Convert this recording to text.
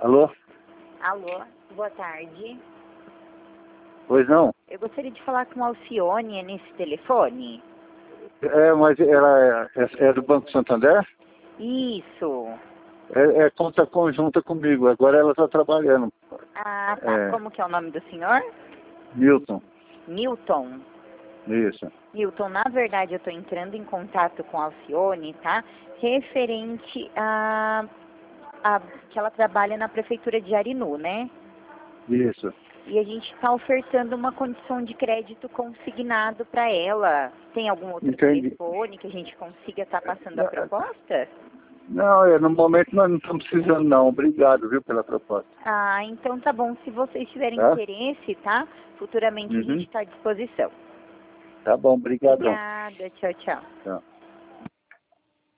Alô? Alô, boa tarde. Pois não? Eu gostaria de falar com a Alcione nesse telefone. Mas ela é do Banco Santander? Isso. É conta conjunta comigo, agora ela está trabalhando. Ah, tá. É. Como que é o nome do senhor? Milton, Newton. isso. Newton, na verdade eu estou entrando em contato com a Alcione, tá? Referente a que ela trabalha na prefeitura de Arinu, né? Isso. E a gente está ofertando uma condição de crédito consignado para ela. Tem algum outro Entendi. telefone que a gente consiga estar passando a proposta? Não, no momento nós não estamos precisando não. Obrigado, viu, pela proposta. Ah, então tá bom. Se vocês tiverem Tá? interesse, tá? Futuramente a gente está à disposição. Tá bom, obrigadão. Obrigada. Tchau, tchau. Tchau.